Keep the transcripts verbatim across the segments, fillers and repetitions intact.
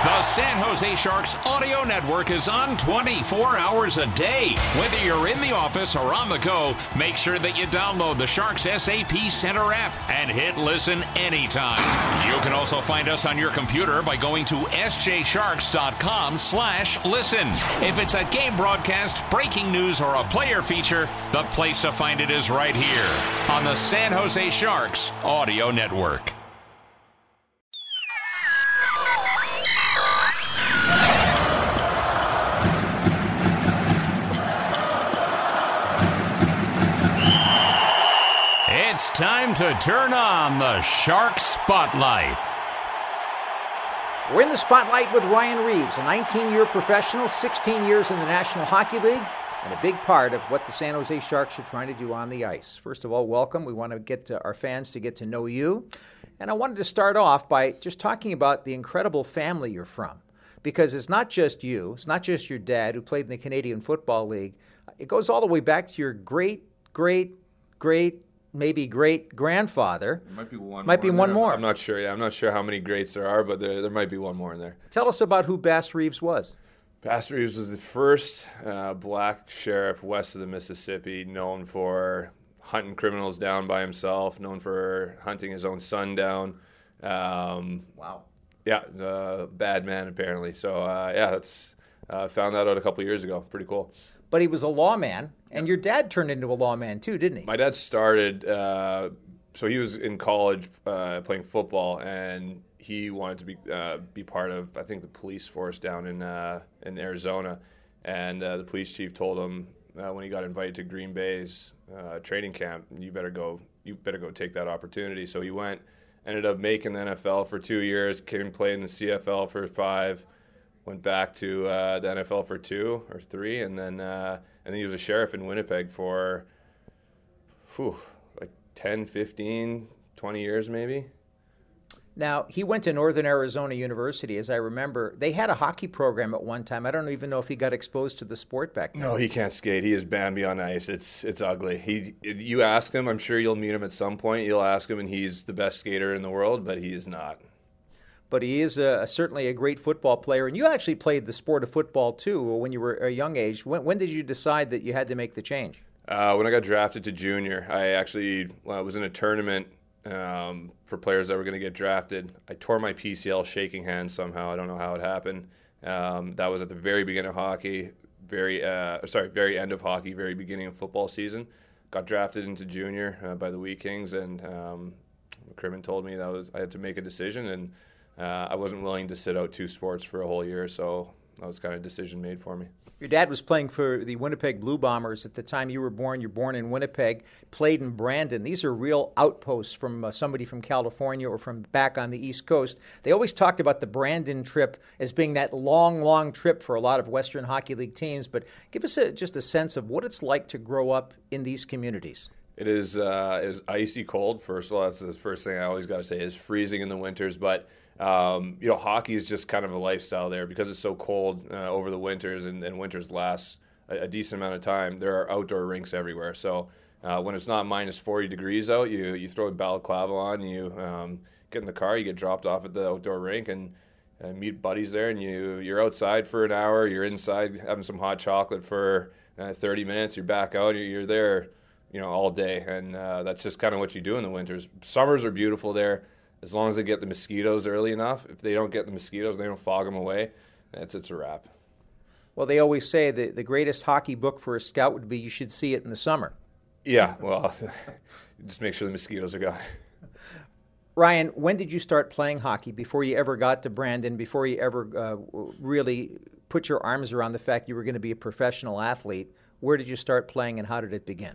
The San Jose Sharks audio network is on twenty-four hours a day. Whether you're in the office or on the go, make sure that you download the Sharks S A P Center app and hit listen anytime. You can also find us on your computer by going to sjsharks.com slash listen. If it's a game broadcast, breaking news, or a player feature, the place to find it is right here on the San Jose Sharks audio network. It's time to turn on the Shark Spotlight. We're in the spotlight with Ryan Reaves, a nineteen-year professional, sixteen years in the National Hockey League, and a big part of what the San Jose Sharks are trying to do on the ice. First of all, welcome. We want to get to our fans to get to know you. And I wanted to start off by just talking about the incredible family you're from, because it's not just you, it's not just your dad who played in the Canadian Football League. It goes all the way back to your great, great, great, maybe great-grandfather. There might be one might more. be one more. I'm not sure. Yeah, I'm not sure how many greats there are, but there, there might be one more in there. Tell us about who Bass Reeves was. Bass Reeves was the first uh, black sheriff west of the Mississippi, known for hunting criminals down by himself, known for hunting his own son down. Um, wow. Yeah, uh, bad man apparently. So, uh, yeah, that's uh, found that out a couple years ago. Pretty cool. But he was a lawman, and your dad turned into a lawman too, didn't he? My dad started, uh, so he was in college uh, playing football, and he wanted to be uh, be part of, I think, the police force down in uh, in Arizona. And uh, the police chief told him uh, when he got invited to Green Bay's uh, training camp, you better go, you better go take that opportunity. So he went, ended up making the N F L for two years, came and played in the C F L for five. Went back to uh, the N F L for two or three, and then uh, and then he was a sheriff in Winnipeg for whew, like ten, fifteen, twenty years maybe. Now, he went to Northern Arizona University, as I remember. They had a hockey program at one time. I don't even know if he got exposed to the sport back then. No, he can't skate. He is Bambi on ice. It's it's ugly. He, you ask him, I'm sure you'll meet him at some point. You'll ask him, and he's the best skater in the world, but he is not. But he is a, certainly a great football player. And you actually played the sport of football, too, when you were a young age. When, when did you decide that you had to make the change? Uh, when I got drafted to junior, I actually well, I was in a tournament um, for players that were going to get drafted. I tore my P C L shaking hands somehow. I don't know how it happened. Um, that was at the very beginning of hockey, very uh, sorry, very end of hockey, very beginning of football season. Got drafted into junior uh, by the Wheat Kings, and um, McCrimmon told me that was I had to make a decision, and Uh, I wasn't willing to sit out two sports for a whole year, so that was kind of a decision made for me. Your dad was playing for the Winnipeg Blue Bombers at the time you were born. You're born in Winnipeg, played in Brandon. These are real outposts from uh, somebody from California or from back on the East Coast. They always talked about the Brandon trip as being that long, long trip for a lot of Western Hockey League teams. But give us a, just a sense of what it's like to grow up in these communities. It is, uh, it is icy cold, first of all. That's the first thing I always got to say. It's freezing in the winters, but Um, you know, hockey is just kind of a lifestyle there because it's so cold uh, over the winters, and, and winters last a, a decent amount of time. There are outdoor rinks everywhere. So uh, when it's not minus forty degrees out, you you throw a balaclava on, you um, get in the car, you get dropped off at the outdoor rink, and uh, meet buddies there, and you you're outside for an hour, you're inside having some hot chocolate for uh, thirty minutes, you're back out, you're, you're there, you know, all day, and uh, that's just kind of what you do in the winters. Summers are beautiful there. As long as they get the mosquitoes early enough. If they don't get the mosquitoes, they don't fog them away, it's, it's a wrap. Well, they always say that the greatest hockey book for a scout would be you should see it in the summer. Yeah, well, just make sure the mosquitoes are gone. Ryan, when did you start playing hockey before you ever got to Brandon, before you ever uh, really put your arms around the fact you were going to be a professional athlete? Where did you start playing, and how did it begin?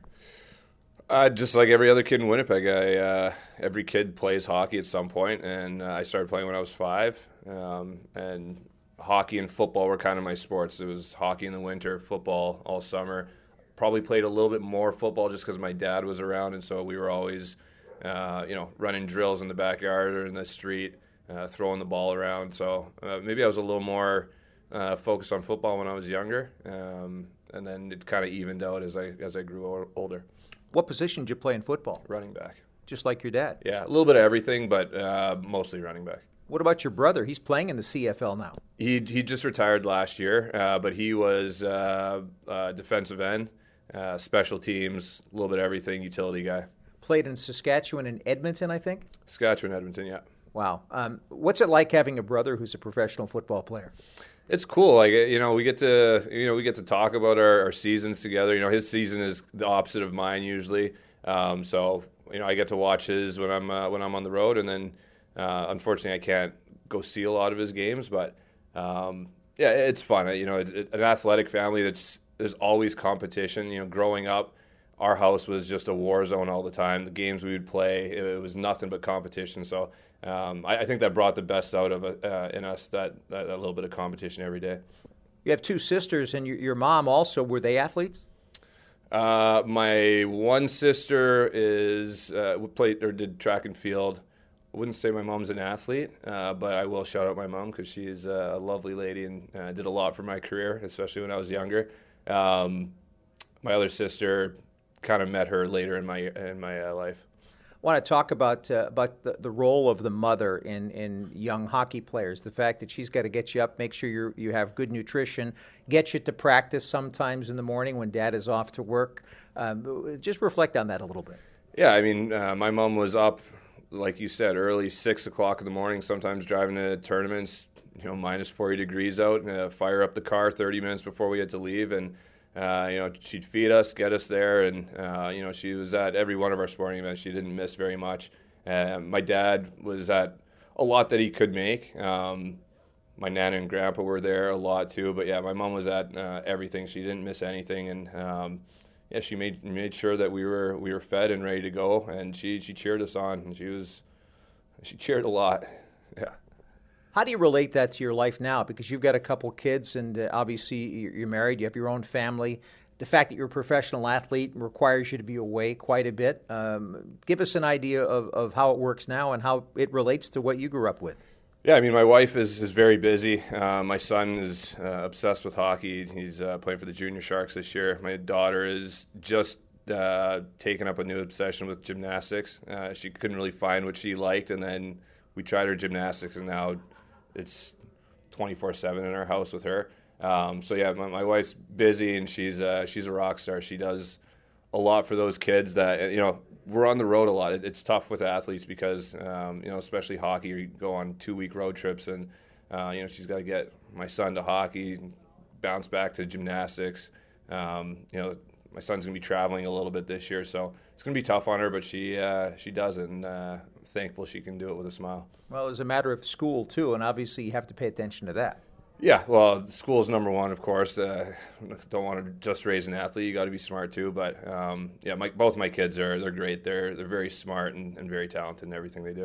Uh, just like every other kid in Winnipeg, I, uh, every kid plays hockey at some point, and uh, I started playing when I was five. Um, and hockey and football were kind of my sports. It was hockey in the winter, football all summer. Probably played a little bit more football just because my dad was around, and so we were always, uh, you know, running drills in the backyard or in the street, uh, throwing the ball around. So uh, maybe I was a little more uh, focused on football when I was younger, um, and then it kind of evened out as I as I grew o- older. What position did you play in football? Running back. Just like your dad? Yeah, a little bit of everything, but uh, mostly running back. What about your brother? He's playing in the C F L now. He he just retired last year, uh, but he was uh, uh, defensive end, uh, special teams, a little bit of everything, utility guy. Played in Saskatchewan and Edmonton, I think? Saskatchewan, Edmonton, yeah. Wow. Um, what's it like having a brother who's a professional football player? It's cool. Like, you know, we get to, you know, we get to talk about our, our seasons together. You know, his season is the opposite of mine usually. Um, so, you know, I get to watch his when I'm uh, when I'm on the road, and then uh, unfortunately I can't go see a lot of his games. But um, yeah, it's fun. You know, it's, it's an athletic family. That's there's always competition. You know, growing up, our house was just a war zone all the time. The games we would play, it, it was nothing but competition. So um, I, I think that brought the best out of uh, in us, that, that that little bit of competition every day. You have two sisters, and your, your mom also. Were they athletes? Uh, my one sister is uh, played or did track and field. I wouldn't say my mom's an athlete, uh, but I will shout out my mom because she's a lovely lady and uh, did a lot for my career, especially when I was younger. Um, my other sister, kind of met her later in my in my uh, life. I want to talk about uh, about the, the role of the mother in, in young hockey players. The fact that she's got to get you up, make sure you you have good nutrition, get you to practice sometimes in the morning when dad is off to work. Um, just reflect on that a little bit. Yeah, I mean, uh, my mom was up, like you said, early six o'clock in the morning. Sometimes driving to tournaments, you know, minus forty degrees out, and uh, fire up the car thirty minutes before we had to leave, and Uh, you know, she'd feed us, get us there, and, uh, you know, she was at every one of our sporting events. She didn't miss very much. Uh, my dad was at a lot that he could make. Um, my nana and grandpa were there a lot too, but yeah, my mom was at uh, everything. She didn't miss anything, and um, yeah, she made made sure that we were we were fed and ready to go, and she she cheered us on, and she was she cheered a lot. Yeah. How do you relate that to your life now? Because you've got a couple kids, and uh, obviously you're married, you have your own family. The fact that you're a professional athlete requires you to be away quite a bit. Um, give us an idea of, of how it works now and how it relates to what you grew up with. Yeah, I mean, my wife is, is very busy. Uh, my son is uh, obsessed with hockey. He's uh, playing for the Junior Sharks this year. My daughter is just uh, taken up a new obsession with gymnastics. Uh, she couldn't really find what she liked, and then we tried her gymnastics, and now it's twenty-four seven in our house with her. Um, so yeah, my, my wife's busy, and she's uh, she's a rock star. She does a lot for those kids that, you know, we're on the road a lot. It, it's tough with athletes because, um, you know, especially hockey, you go on two-week road trips, and, uh, you know, she's got to get my son to hockey, bounce back to gymnastics. Um, you know, my son's going to be traveling a little bit this year, so it's going to be tough on her, but she uh, she does it, and uh, I'm thankful she can do it with a smile. Well, it's a matter of school, too, and obviously you have to pay attention to that. Yeah, well, school is number one, of course. Uh, don't want to just raise an athlete; you got to be smart too. But um, yeah, my, both my kids are they're great. They're they're very smart and, and very talented in everything they do.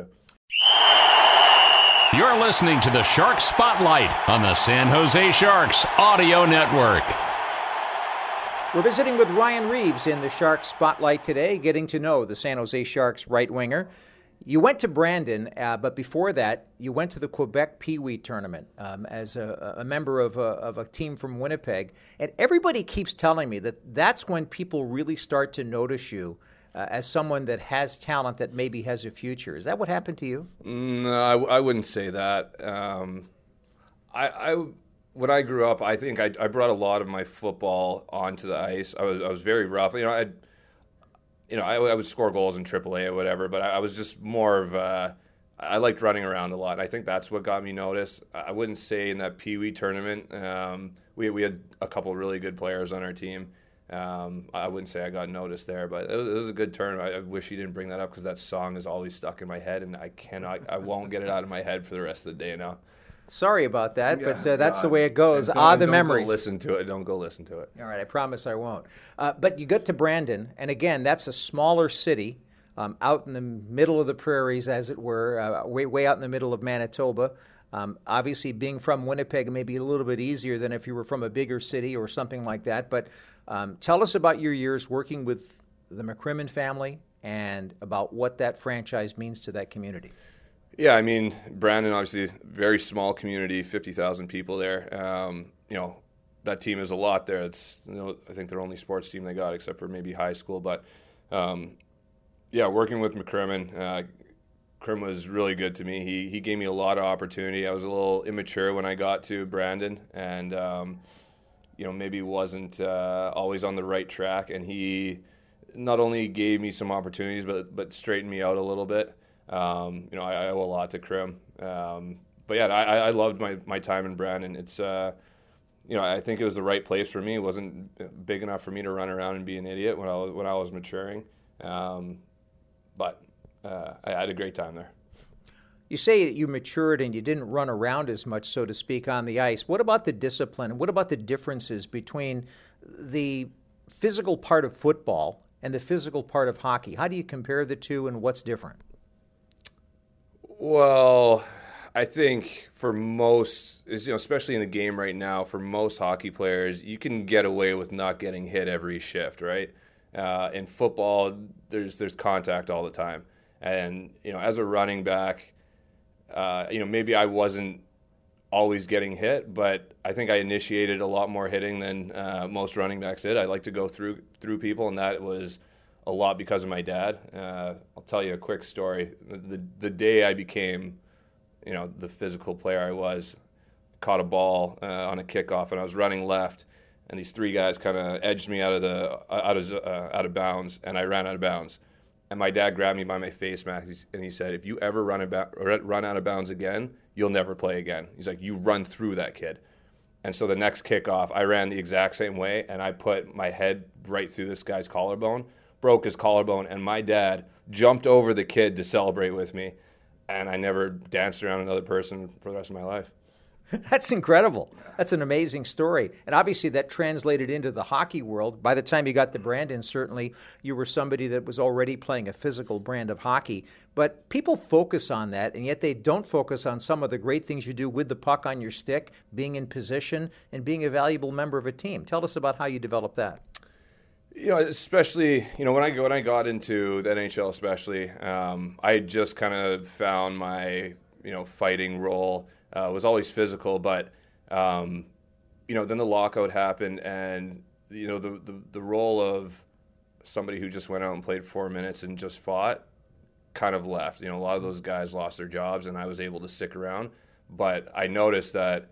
You're listening to the Shark Spotlight on the San Jose Sharks Audio Network. We're visiting with Ryan Reaves in the Sharks Spotlight today, getting to know the San Jose Sharks right winger. You went to Brandon, uh, but before that, you went to the Quebec Pee Wee tournament um, as a, a member of a, of a team from Winnipeg. And everybody keeps telling me that that's when people really start to notice you uh, as someone that has talent that maybe has a future. Is that what happened to you? No, I, I wouldn't say that. Um, I, I when I grew up, I think I, I brought a lot of my football onto the ice. I was I was very rough. You know, I. You know, I, I would score goals in triple A or whatever, but I, I was just more of a, I liked running around a lot. And I think that's what got me noticed. I wouldn't say in that Pee Wee tournament, um, we we had a couple really good players on our team. Um, I wouldn't say I got noticed there, but it was, it was a good tournament. I, I wish you didn't bring that up because that song is always stuck in my head, and I cannot, I won't get it out of my head for the rest of the day now. Sorry about that, Yeah, but uh, that's no, the way it goes. Don't, Ah, the don't memories. Go listen to it. Don't go listen to it. All right, I promise I won't. Uh, but you got to Brandon, and again, that's a smaller city um, out in the middle of the prairies, as it were, uh, way, way out in the middle of Manitoba. Um, obviously, being from Winnipeg may be a little bit easier than if you were from a bigger city or something like that. But um, tell us about your years working with the McCrimmon family and about what that franchise means to that community. Yeah, I mean, Brandon, obviously, very small community, fifty thousand people there. Um, you know, that team is a lot there. It's, you know, I think their only sports team they got, except for maybe high school. But, um, yeah, working with McCrimmon, uh, Krim was really good to me. He he gave me a lot of opportunity. I was a little immature when I got to Brandon, and um, you know maybe wasn't uh, always on the right track. And he not only gave me some opportunities, but but straightened me out a little bit. Um, you know, I, I owe a lot to Krim. Um, but yeah, I, I loved my, my time in Brandon. It's uh, you know, I think it was the right place for me. It wasn't big enough for me to run around and be an idiot when I was when I was maturing. Um, but uh, I had a great time there. You say that you matured and you didn't run around as much, so to speak, on the ice. What about the discipline? What about the differences between the physical part of football and the physical part of hockey? How do you compare the two, and what's different? Well, I think for most, you know, especially in the game right now, for most hockey players, you can get away with not getting hit every shift, right? Uh, in football, there's there's contact all the time, and you know, as a running back, uh, you know, maybe I wasn't always getting hit, but I think I initiated a lot more hitting than uh, most running backs did. I like to go through through people, and that was a lot because of my dad. Uh, I'll tell you a quick story. The the day I became, you know, the physical player I was, caught a ball uh, on a kickoff, and I was running left, and these three guys kind of edged me out of the out of uh, out of bounds, and I ran out of bounds. And my dad grabbed me by my face mask, and he said, "If you ever run about run out of bounds again, you'll never play again." He's like, "You run through that kid." And so the next kickoff, I ran the exact same way, and I put my head right through this guy's collarbone, broke his collarbone, and my dad jumped over the kid to celebrate with me, and I never danced around another person for the rest of my life. That's incredible. That's an amazing story. And obviously that translated into the hockey world. By the time you got to Brandon, certainly you were somebody that was already playing a physical brand of hockey. But people focus on that, and yet they don't focus on some of the great things you do with the puck on your stick, being in position, and being a valuable member of a team. Tell us about how you developed that. You know, especially, you know, when I when I got into the N H L especially, um, I just kind of found my, you know, fighting role. Uh, was always physical, but, um, you know, then the lockout happened, and, you know, the, the, the role of somebody who just went out and played four minutes and just fought kind of left. You know, a lot of those guys lost their jobs, and I was able to stick around. But I noticed that,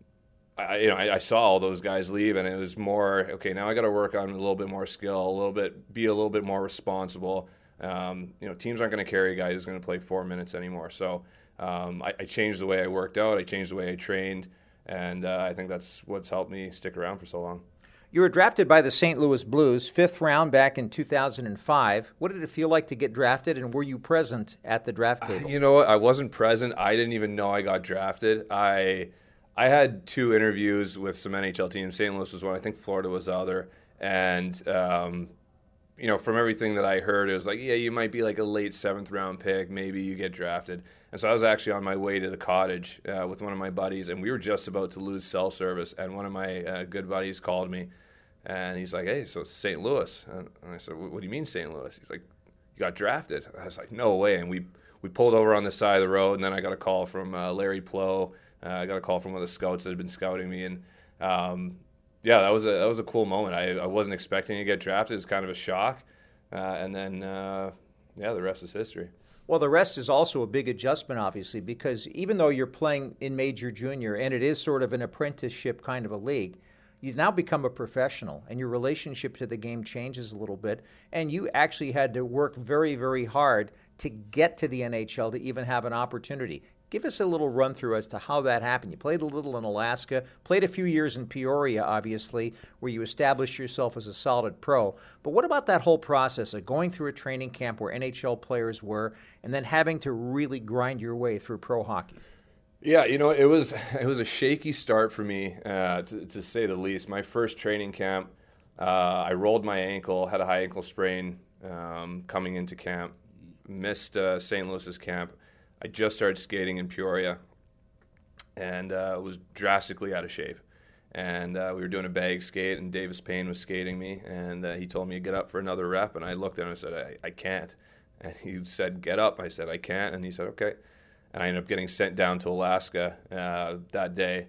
I, you know, I, I saw all those guys leave, and it was more, okay, now I got to work on a little bit more skill, a little bit, be a little bit more responsible. Um, you know, teams aren't going to carry a guy who's going to play four minutes anymore. So, Um, I, I changed the way I worked out. I changed the way I trained, and uh, I think that's what's helped me stick around for so long. You were drafted by the Saint Louis Blues, fifth round back in two thousand five. What did it feel like to get drafted, and were you present at the draft table? You know what? I wasn't present. I didn't even know I got drafted. I I had two interviews with some N H L teams. Saint Louis was one. I think Florida was the other. And um, you know, from everything that I heard, it was like, yeah, you might be like a late seventh round pick. Maybe you get drafted. And so I was actually on my way to the cottage uh, with one of my buddies, and we were just about to lose cell service. And one of my uh, good buddies called me, and he's like, "Hey, so it's Saint Louis." And I said, "What do you mean Saint Louis?" He's like, "You got drafted." I was like, "No way." And we we pulled over on the side of the road, and then I got a call from uh, Larry Plow. Uh, I got a call from one of the scouts that had been scouting me, and um, yeah, that was a that was a cool moment. I, I wasn't expecting to get drafted. It was kind of a shock, uh, and then uh, yeah, the rest is history. Well, the rest is also a big adjustment, obviously, because even though you're playing in Major Junior, and it is sort of an apprenticeship kind of a league, you've now become a professional, and your relationship to the game changes a little bit, and you actually had to work very, very hard to get to the N H L to even have an opportunity. Give us a little run-through as to how that happened. You played a little in Alaska, played a few years in Peoria, obviously, where you established yourself as a solid pro. But what about that whole process of going through a training camp where N H L players were and then having to really grind your way through pro hockey? Yeah, you know, it was it was a shaky start for me, uh, to, to say the least. My first training camp, uh, I rolled my ankle, had a high ankle sprain um, coming into camp, missed uh, Saint Louis's camp. I just started skating in Peoria, and uh, was drastically out of shape. And uh, we were doing a bag skate, and Davis Payne was skating me, and uh, he told me to get up for another rep, and I looked at him and said, I, I can't. And he said, get up. I said, I can't. And he said, okay. And I ended up getting sent down to Alaska uh, that day.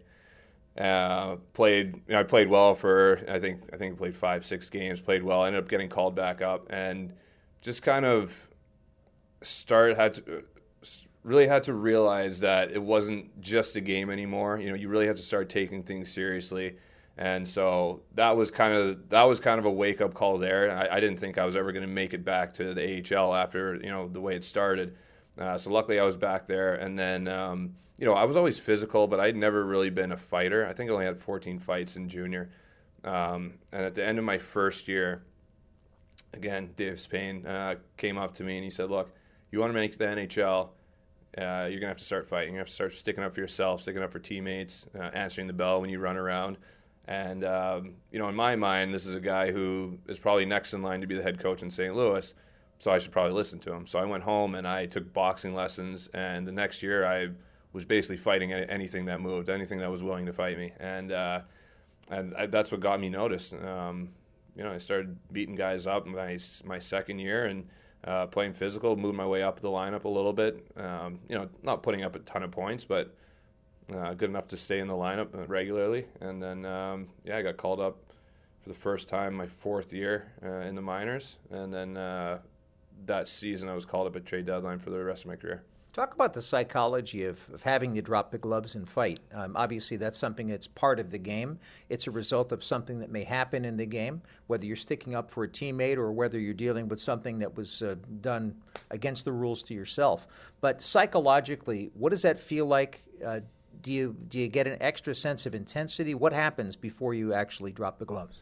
Uh, played, you know, I played well for, I think, I think I played five, six games, played well. I ended up getting called back up, and just kind of started, had to, really had to realize that it wasn't just a game anymore. You know, you really had to start taking things seriously. And so that was kind of that was kind of a wake up call there. I, I didn't think I was ever going to make it back to the A H L after, you know, the way it started. Uh, so luckily I was back there. And then, um, you know, I was always physical, but I'd never really been a fighter. I think I only had fourteen fights in junior. Um, and at the end of my first year, again, Dave Spain uh, came up to me and he said, look, you want to make the N H L, uh, you're going to have to start fighting. You're going to have to start sticking up for yourself, sticking up for teammates, uh, answering the bell when you run around. And, um, you know, in my mind, this is a guy who is probably next in line to be the head coach in Saint Louis, so I should probably listen to him. So I went home and I took boxing lessons, and the next year I was basically fighting anything that moved, anything that was willing to fight me. And uh, and I, that's what got me noticed. Um, you know, I started beating guys up my, my second year and uh, playing physical, moved my way up the lineup a little bit. Um, you know, not putting up a ton of points, but Uh, good enough to stay in the lineup regularly. And then, um, yeah, I got called up for the first time my fourth year uh, in the minors. And then uh, that season I was called up at trade deadline for the rest of my career. Talk about the psychology of, of having to drop the gloves and fight. Um, obviously, that's something that's part of the game. It's a result of something that may happen in the game, whether you're sticking up for a teammate or whether you're dealing with something that was uh, done against the rules to yourself. But psychologically, what does that feel like? Uh, Do you do you get an extra sense of intensity? What happens before you actually drop the gloves?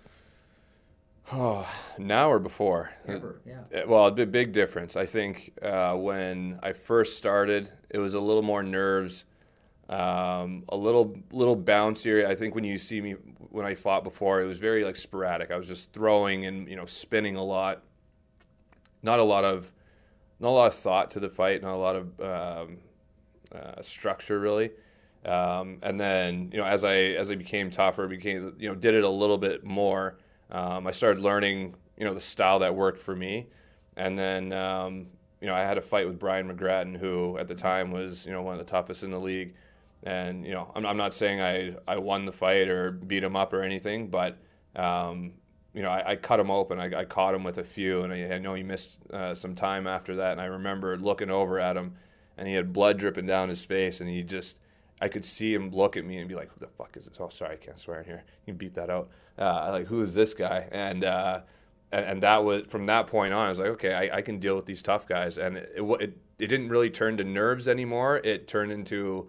Oh, now or before? Ever, yeah. Well, a big difference. I think uh, when I first started, it was a little more nerves, um, a little little bouncier. I think when you see me when I fought before, it was very like sporadic. I was just throwing and you know spinning a lot. Not a lot of not a lot of thought to the fight. Not a lot of um, uh, structure really. Um, and then, you know, as I as I became tougher, became you know, did it a little bit more. Um, I started learning, you know, the style that worked for me. And then, um, you know, I had a fight with Brian McGrattan, who at the time was, you know, one of the toughest in the league. And you know, I'm, I'm not saying I, I won the fight or beat him up or anything, but um, you know, I, I cut him open. I, I caught him with a few, and I, I know he missed uh, some time after that. And I remember looking over at him, and he had blood dripping down his face, and he just. I could see him look at me and be like, who the fuck is this? Oh, sorry, I can't swear in here. You can beep that out. Uh, like, who is this guy? And, uh, and and that was, from that point on, I was like, okay, I, I can deal with these tough guys. And it, it it didn't really turn to nerves anymore. It turned into,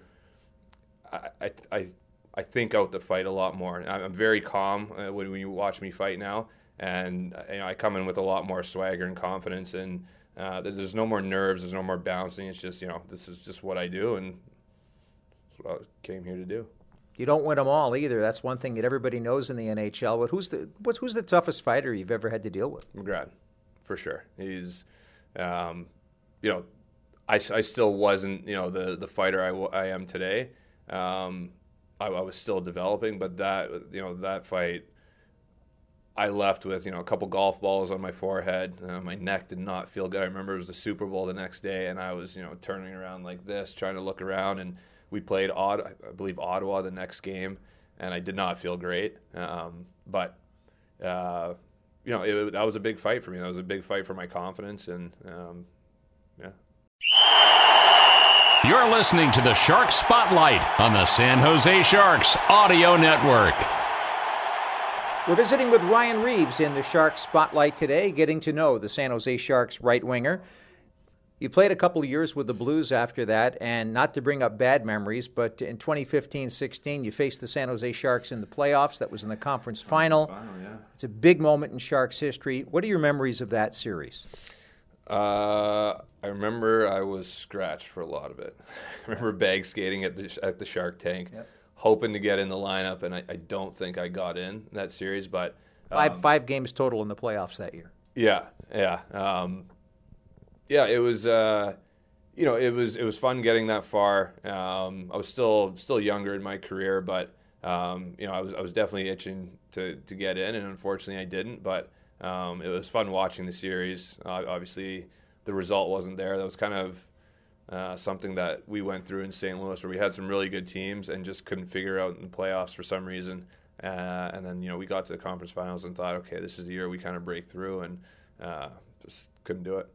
I I, I think out the fight a lot more. I'm very calm uh, when, when you watch me fight now. And you know, I come in with a lot more swagger and confidence. And uh, there's no more nerves. There's no more bouncing. It's just, you know, this is just what I do. And what I came here to do. You don't win them all either. That's one thing that everybody knows in the N H L. But who's the what's who's the toughest fighter you've ever had to deal with? McGrattan, for sure. He's, um, you know, I, I still wasn't, you know, the the fighter I, I am today. Um, I, I was still developing, but that you know that fight, I left with you know a couple golf balls on my forehead. Uh, my neck did not feel good. I remember it was the Super Bowl the next day, and I was you know turning around like this, trying to look around and. We played, Odd, I believe, Ottawa the next game, and I did not feel great. Um, but, uh, you know, it, that was a big fight for me. That was a big fight for my confidence, and, um, yeah. You're listening to the Sharks Spotlight on the San Jose Sharks Audio Network. We're visiting with Ryan Reaves in the Sharks Spotlight today, getting to know the San Jose Sharks right winger. You played a couple of years with the Blues after that, and not to bring up bad memories, but in twenty fifteen sixteen, you faced the San Jose Sharks in the playoffs. That was in the conference final. Final, yeah. It's a big moment in Sharks history. What are your memories of that series? Uh, I remember I was scratched for a lot of it. I remember bag skating at the at the Shark Tank, yep. hoping to get in the lineup, and I, I don't think I got in that series. But um, five five games total in the playoffs that year. Yeah, yeah. Um, Yeah, it was, uh, you know, it was it was fun getting that far. Um, I was still still younger in my career, but um, you know, I was I was definitely itching to, to get in, and unfortunately, I didn't. But um, it was fun watching the series. Uh, obviously, the result wasn't there. That was kind of uh, something that we went through in Saint Louis, where we had some really good teams and just couldn't figure out in the playoffs for some reason. Uh, and then you know, we got to the conference finals and thought, okay, this is the year we kind of break through, and uh, just couldn't do it.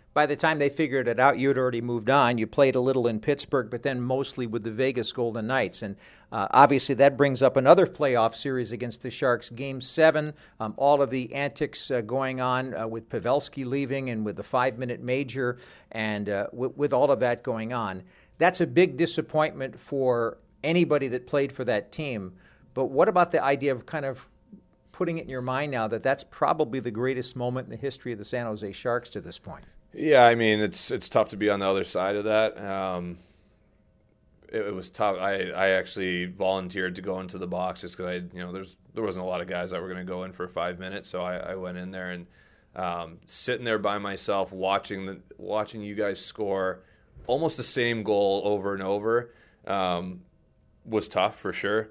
by the time they figured it out, you had already moved on. You played a little in Pittsburgh, but then mostly with the Vegas Golden Knights. And uh, obviously that brings up another playoff series against the Sharks, Game seven, um, all of the antics uh, going on uh, with Pavelski leaving and with the five-minute major and uh, w- with all of that going on. That's a big disappointment for anybody that played for that team. But what about the idea of kind of putting it in your mind now that that's probably the greatest moment in the history of the San Jose Sharks to this point? Yeah, I mean, it's it's tough to be on the other side of that. Um, it, it was tough. I, I actually volunteered to go into the box just because I, you know, there's there wasn't a lot of guys that were going to go in for five minutes, so I, I went in there and um, sitting there by myself, watching the watching you guys score almost the same goal over and over um, was tough for sure.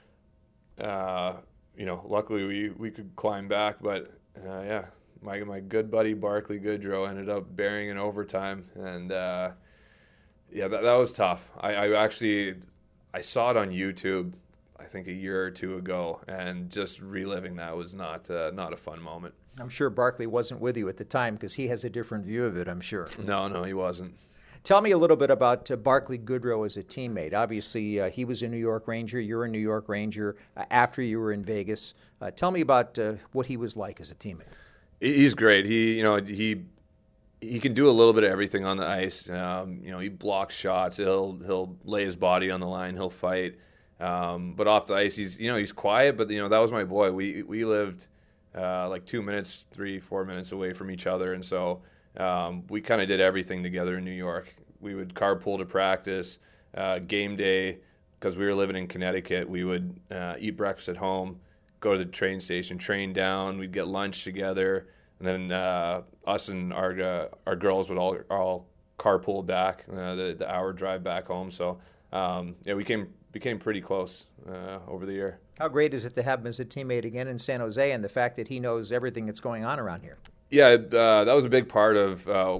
Uh, you know, luckily we, we could climb back, but uh, yeah. My my good buddy Barclay Goodrow ended up burying in overtime, and uh, yeah, that that was tough. I, I actually I saw it on YouTube, I think a year or two ago, and just reliving that was not uh, not a fun moment. I'm sure Barclay wasn't with you at the time because he has a different view of it, I'm sure. No, no, he wasn't. Tell me a little bit about uh, Barclay Goodrow as a teammate. Obviously, uh, he was a New York Ranger. You're a New York Ranger uh, after you were in Vegas. Uh, tell me about uh, what he was like as a teammate. He's great. He, you know, he he can do a little bit of everything on the ice. Um, you know, he blocks shots. He'll he'll lay his body on the line. He'll fight. Um, but off the ice, he's you know he's quiet. But you know that was my boy. We we lived uh, like two minutes, three, four minutes away from each other, and so um, we kind of did everything together in New York. We would carpool to practice, uh, game day, because we were living in Connecticut. We would uh, eat breakfast at home, go to the train station, train down. We'd get lunch together, and then uh, us and our uh, our girls would all all carpool back uh, the the hour drive back home. So um, yeah, we came became pretty close uh, over the year. How great is it to have him as a teammate again in San Jose, and the fact that he knows everything that's going on around here? Yeah, uh, that was a big part of uh,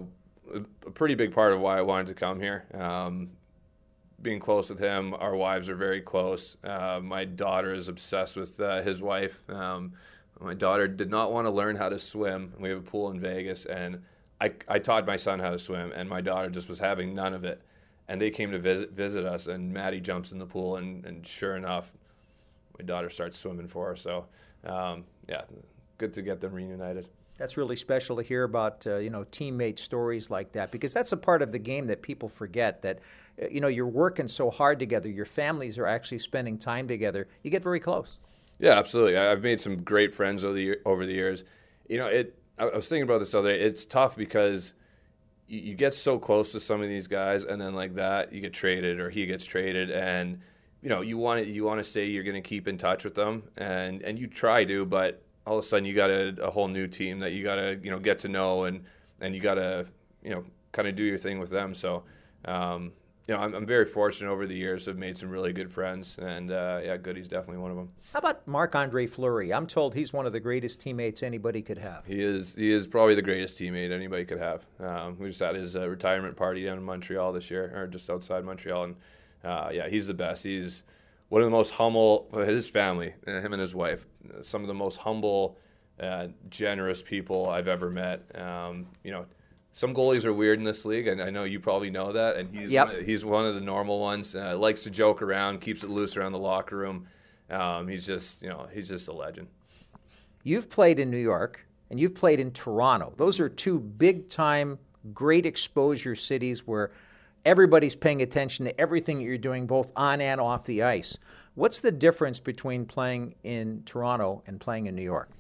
a pretty big part of why I wanted to come here. Um, being close with him, our wives are very close. Uh, my daughter is obsessed with uh, his wife. Um, my daughter did not want to learn how to swim. We have a pool in Vegas, and I, I taught my son how to swim, and my daughter just was having none of it. And they came to visit visit us, and Maddie jumps in the pool, and, and sure enough, my daughter starts swimming for her. So, um, yeah, good to get them reunited. That's really special to hear about, uh, you know, teammate stories like that, because that's a part of the game that people forget, that, uh, you know, you're working so hard together. Your families are actually spending time together. You get very close. Yeah, absolutely. I've made some great friends over the year, over the years. You know, it. I was thinking about this the other day. It's tough because you, you get so close to some of these guys, and then like that, you get traded or he gets traded, and you know, you want to you want to say you're going to keep in touch with them, and and you try to, but all of a sudden you got a, a whole new team that you got to, you know, get to know, and, and you got to, you know, kind of do your thing with them. So, um, you know, I'm, I'm very fortunate over the years to have made some really good friends, and uh, yeah, Goody's definitely one of them. How about Marc-Andre Fleury? I'm told he's one of the greatest teammates anybody could have. He is he is probably the greatest teammate anybody could have. Um, we just had his uh, retirement party down in Montreal this year, or just outside Montreal, and uh, yeah, he's the best. He's one of the most humble, his family, him and his wife, some of the most humble, uh, generous people I've ever met. Um, you know, some goalies are weird in this league, and I know you probably know that, and he's, yep. one, of, he's one of the normal ones. Uh, likes to joke around, keeps it loose around the locker room. Um, he's just, you know, he's just a legend. You've played in New York, and you've played in Toronto. Those are two big-time, great exposure cities where everybody's paying attention to everything that you're doing, both on and off the ice. What's the difference between playing in Toronto and playing in New York?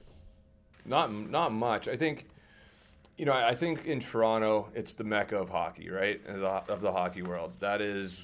Not not much. I think, you know, I think in Toronto, it's the mecca of hockey, right, of the hockey world. That is,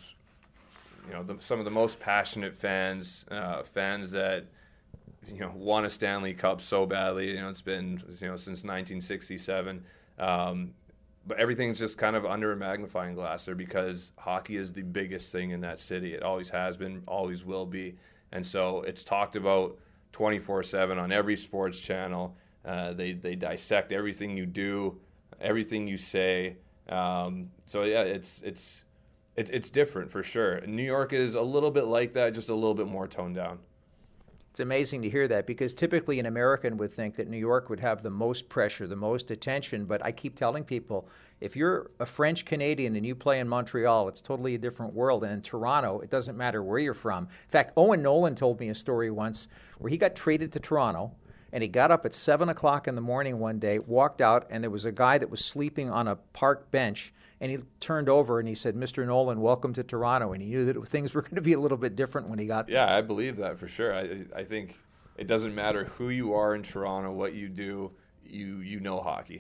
you know, the, some of the most passionate fans, uh, fans that, you know, won a Stanley Cup so badly. You know, it's been, you know, since nineteen sixty-seven. Um, But everything's just kind of under a magnifying glass there because hockey is the biggest thing in that city. It always has been, always will be. And so it's talked about twenty-four seven on every sports channel. Uh, they they dissect everything you do, everything you say. Um, so yeah, it's it's it's it's different for sure. New York is a little bit like that, just a little bit more toned down. It's amazing to hear that, because typically an American would think that New York would have the most pressure, the most attention. But I keep telling people, if you're a French Canadian and you play in Montreal, it's totally a different world. And in Toronto, it doesn't matter where you're from. In fact, Owen Nolan told me a story once where he got traded to Toronto, and he got up at seven o'clock in the morning one day, walked out, and there was a guy that was sleeping on a park bench. And he turned over and he said, "Mister Nolan, welcome to Toronto." And he knew that things were going to be a little bit different when he got there. Yeah, I believe that for sure. I I think it doesn't matter who you are in Toronto, what you do, you you know hockey.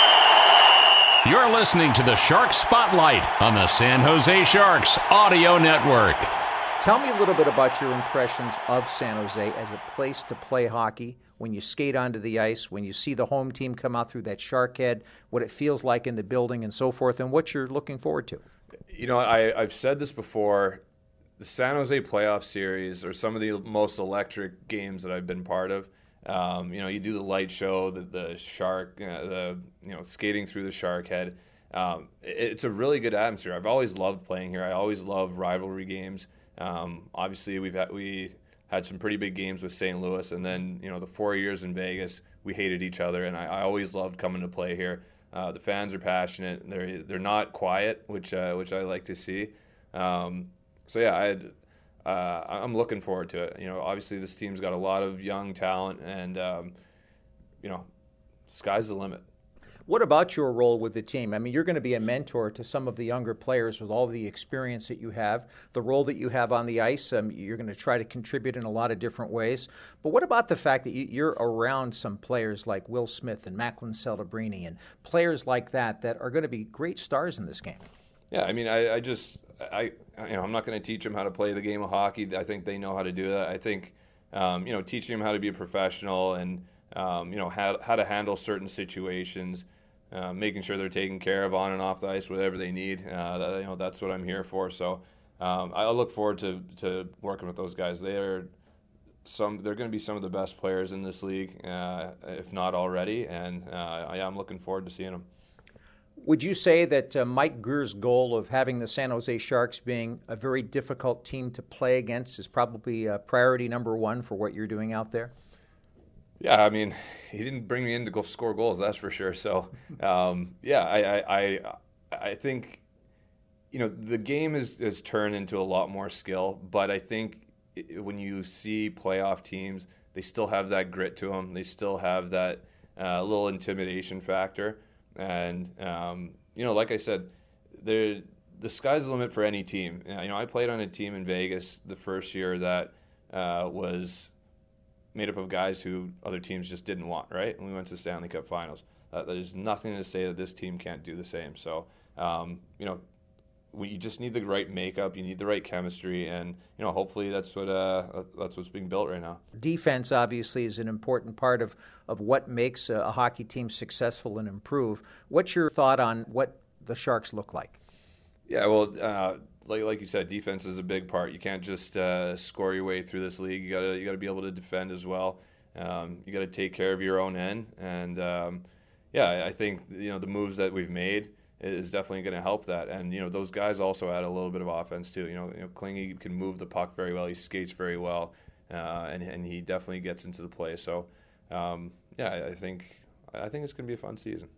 You're listening to the Sharks Spotlight on the San Jose Sharks Audio Network. Tell me a little bit about your impressions of San Jose as a place to play hockey. When you skate onto the ice, when you see the home team come out through that shark head, what it feels like in the building and so forth, and what you're looking forward to. You know, I, I've said this before, the San Jose playoff series are some of the most electric games that I've been part of. Um, you know, you do the light show, the, the shark, uh, the you know, skating through the shark head. Um, it, it's a really good atmosphere. I've always loved playing here. I always love rivalry games. Um, obviously, we've had, we had some pretty big games with Saint Louis, and then, you know, the four years in Vegas, we hated each other, and I, I always loved coming to play here. Uh, the fans are passionate. They're they're not quiet, which uh, which I like to see. Um, so yeah, I'd, uh, I'm looking forward to it. You know, obviously this team's got a lot of young talent, and um, you know, sky's the limit. What about your role with the team? I mean, you're going to be a mentor to some of the younger players with all the experience that you have, the role that you have on the ice. Um, you're going to try to contribute in a lot of different ways. But what about the fact that you, you're around some players like Will Smith and Macklin Celebrini and players like that that are going to be great stars in this game? Yeah, I mean, I, I just, I, you know, I'm not going to teach them how to play the game of hockey. I think they know how to do that. I think, um, you know, teaching them how to be a professional and, um, you know, how, how to handle certain situations. Uh, making sure they're taken care of on and off the ice, whatever they need. Uh, that, you know, that's what I'm here for. So um, I look forward to, to working with those guys. They are some. They're going to be some of the best players in this league, uh, if not already. And uh, I am looking forward to seeing them. Would you say that uh, Mike Grier's goal of having the San Jose Sharks being a very difficult team to play against is probably uh, priority number one for what you're doing out there? Yeah, I mean, he didn't bring me in to go score goals, that's for sure. So, um, yeah, I, I, I, I think, you know, the game is, has turned into a lot more skill. But I think it, when you see playoff teams, they still have that grit to them. They still have that uh, little intimidation factor. And, um, you know, like I said, the sky's the limit for any team. You know, I played on a team in Vegas the first year that uh, was made up of guys who other teams just didn't want, right? And we went to the Stanley Cup Finals. Uh, there's nothing to say that this team can't do the same. So, um, you know, we, you just need the right makeup, you need the right chemistry, and, you know, hopefully that's what uh, that's what's being built right now. Defense, obviously, is an important part of, of what makes a, a hockey team successful and improve. What's your thought on what the Sharks look like? Yeah, well, uh, like like you said, defense is a big part. You can't just uh, score your way through this league. You gotta you gotta be able to defend as well. Um, you gotta take care of your own end, and um, yeah, I think you know the moves that we've made is definitely going to help that. And you know those guys also add a little bit of offense too. You know, you know Klinge can move the puck very well. He skates very well, uh, and and he definitely gets into the play. So um, yeah, I think I think it's going to be a fun season.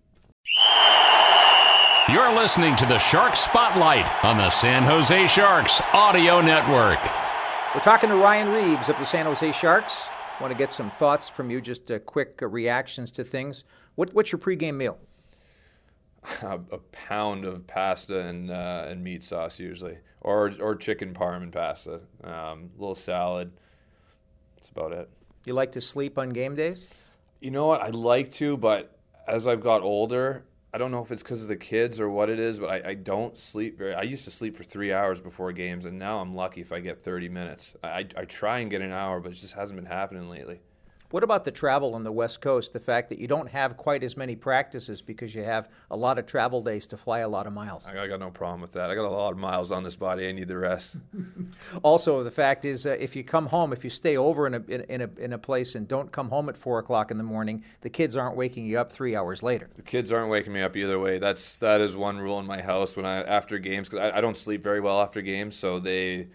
You're listening to the Sharks Spotlight on the San Jose Sharks Audio Network. We're talking to Ryan Reaves of the San Jose Sharks. Want to get some thoughts from you, just uh, quick uh, reactions to things. What, what's your pregame meal? A, a pound of pasta and uh, and meat sauce usually, or or chicken parm and pasta. Um, a little salad. That's about it. You like to sleep on game days? You know what? I'd like to, but as I've got older, I don't know if it's because of the kids or what it is, but I, I don't sleep very. I used to sleep for three hours before games, and now I'm lucky if I get thirty minutes. I, I try and get an hour, but it just hasn't been happening lately. What about the travel on the West Coast, the fact that you don't have quite as many practices because you have a lot of travel days to fly a lot of miles? I got no problem with that. I got a lot of miles on this body. I need the rest. Also, the fact is, uh, if you come home, if you stay over in a, in, a, in a place and don't come home at four o'clock in the morning, the kids aren't waking you up three hours later. The kids aren't waking me up either way. That's, that is one rule in my house when I after games, because I, I don't sleep very well after games, so they...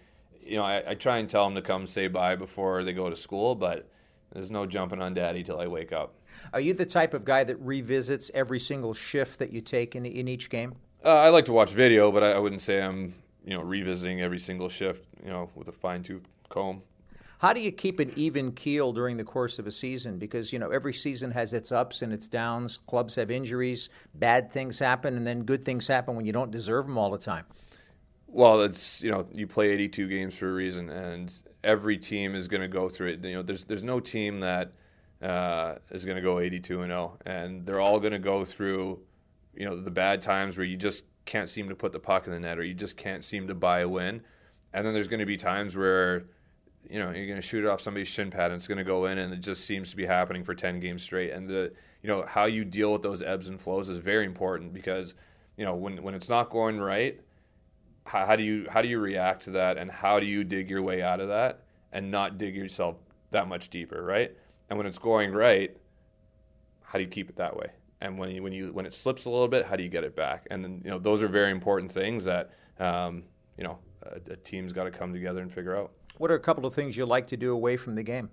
you know, I, I try and tell them to come say bye before they go to school, but there's no jumping on Daddy till I wake up. Are you the type of guy that revisits every single shift that you take in, in each game? Uh, I like to watch video, but I, I wouldn't say I'm, you know, revisiting every single shift, you know, with a fine-tooth comb. How do you keep an even keel during the course of a season? Because, you know, every season has its ups and its downs. Clubs have injuries, bad things happen, and then good things happen when you don't deserve them all the time. Well, it's, you know, you play eighty-two games for a reason, and every team is going to go through it. You know, there's there's no team that uh, is going to go eighty-two and oh, and they're all going to go through, you know, the bad times where you just can't seem to put the puck in the net or you just can't seem to buy a win. And then there's going to be times where, you know, you're going to shoot it off somebody's shin pad and it's going to go in, and it just seems to be happening for ten games straight. And the, you know, how you deal with those ebbs and flows is very important because, you know, when when it's not going right, how, how do you how do you react to that, and how do you dig your way out of that and not dig yourself that much deeper, right? And when it's going right, how do you keep it that way? And when you, when you when it slips a little bit, how do you get it back? And then, you know, those are very important things that um, you know a, a team's got to come together and figure out. What are a couple of things you like to do away from the game?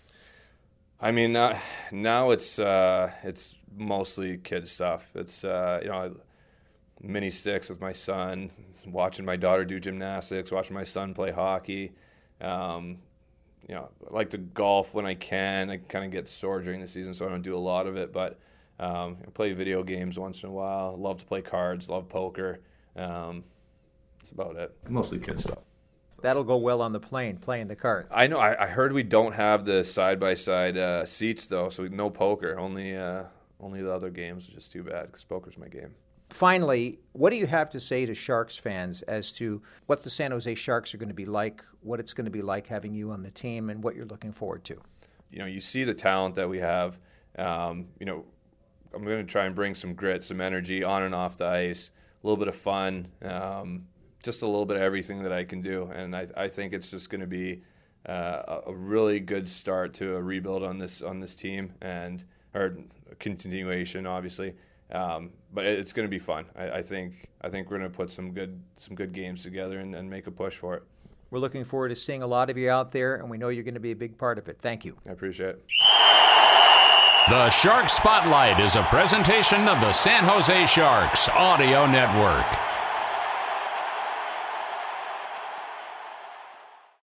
I mean, uh, now it's uh, it's mostly kid stuff. It's uh, you know, mini sticks with my son, watching my daughter do gymnastics, watching my son play hockey. Um, you know, I like to golf when I can. I kind of get sore during the season, so I don't do a lot of it. But um, I play video games once in a while. Love to play cards. Love poker. Um, that's about it. Mostly kid stuff. That'll go well on the plane, playing the cards. I know. I, I heard we don't have the side-by-side uh, seats, though, so no poker. Only uh, only the other games, which is too bad because poker's my game. Finally, what do you have to say to Sharks fans as to what the San Jose Sharks are going to be like, what it's going to be like having you on the team, and what you're looking forward to? You know, you see the talent that we have. Um, you know, I'm going to try and bring some grit, some energy on and off the ice, a little bit of fun, um, just a little bit of everything that I can do. And I, I think it's just going to be uh, a really good start to a rebuild on this on this team, and or a continuation, obviously. Um, but it's going to be fun. I, I think I think we're going to put some good some good games together and, and make a push for it. We're looking forward to seeing a lot of you out there, and we know you're going to be a big part of it. Thank you. I appreciate it. The Shark Spotlight is a presentation of the San Jose Sharks Audio Network.